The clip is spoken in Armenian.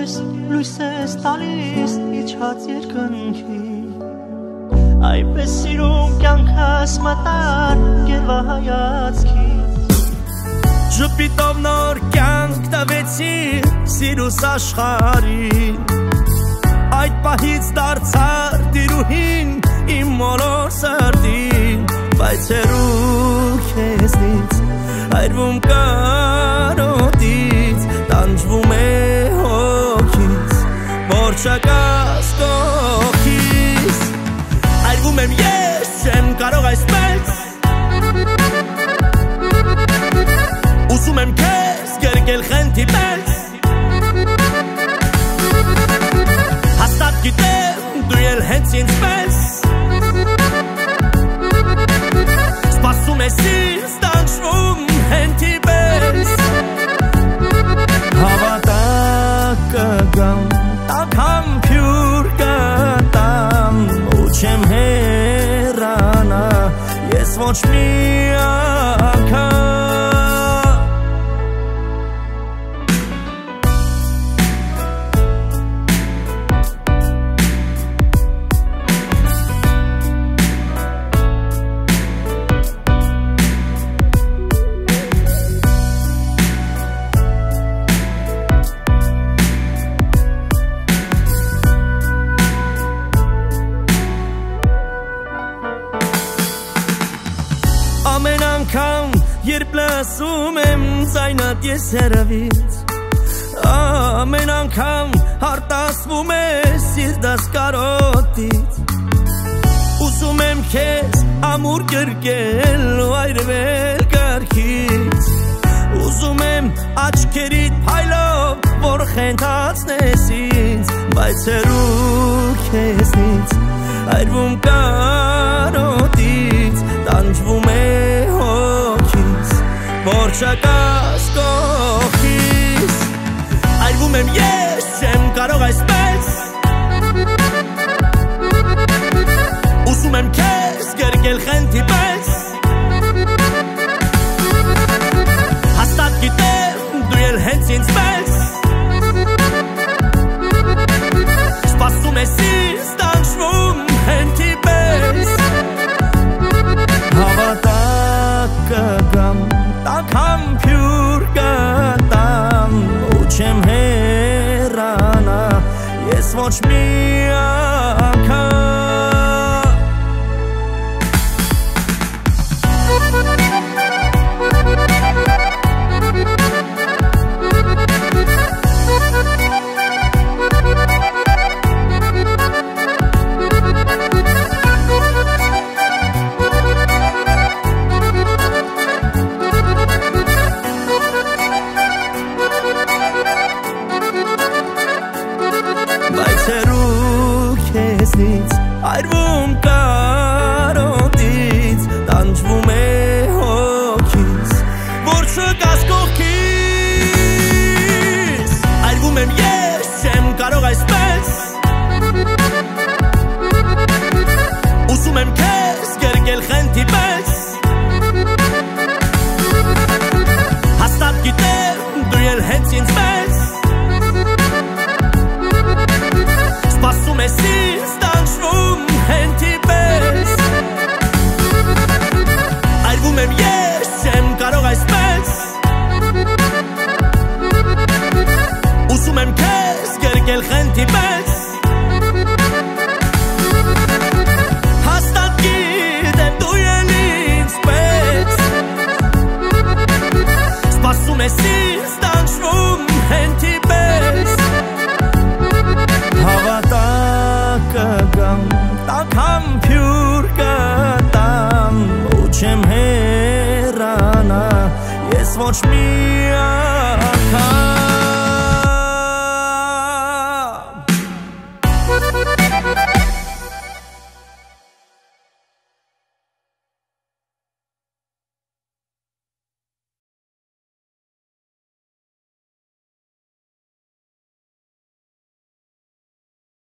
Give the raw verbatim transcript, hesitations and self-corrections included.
ես լույս ես տալիս իջած երկնքի Այնպես սիրում կյանքս մտար գերվահայացքի Ժպիտով նոր կյանք տվեցի սիրուս աշխարհին Այդ պահից դարձար տիրուհին իմ մոլոր սրտին Բայց հեռու քեզնից այրվում կարոտից Տանջվում է հոգիս որ չկաս կողքիս Այրվում եմ ես չեմ կարող այսպես Ուզում եմ քեզ գերգել խենթի պես Հաստատ գիտեմ դու էլ հենց ինձ պես Սպասում ես ինձ տանջվում հենթի պես Հավատակ կգամ տաքամ փյուր կտամ ու չեմ հեռանա ես ոչ մի անգամ Ամեն անգամ երբ լսում եմ ձայնդ ես հեռվից Ամեն անգամ հարտասվում ես սիրտս կարոտից Ուզում եմ քեզ ամուր գրկել ու այրվել կրքից Ուզում եմ աչքերիդ փայլով որ խենթացնես ինձ Բայց հեռու քեզնից այրվում կարոտից Տանջվում է հոգիս որ չկաս կողքիս Այրվում եմ ես չեմ կարող այսպես Ուզում եմ քեզ գերգել խենթի պես Հաստատ գիտեմ դու էլ հենց ինձ պես Սպասում ես ինձ տանջվում հենթի պես Հավատակ կգամ տաքամ փյուր կտամ ու չեմ հեռանա ես ոչ մի անգամ Այրվում կարոտից Տանջվում է հոգիս Որ չկաս կողքիս Այրվում եմ ես չեմ կարող այսպես Ուզում եմ քեզ գերգել խենթի պես Հաստատ գիտեմ դու էլ հենց ինձ պես Սպասում ես ինձ տանջվում հենթի պես Այրվում եմ ես չեմ կարող այսպես Ուզում եմ քեզ գերգել խենթի պես Հաստատ գիտեմ դու էլ ինձ պես Սպասում ես ինձ տանջվում հենթի պես Հավատակ կգամ տաքամ փյուր կտամ ու չեմ հեռանա ես ոչ մի անգամ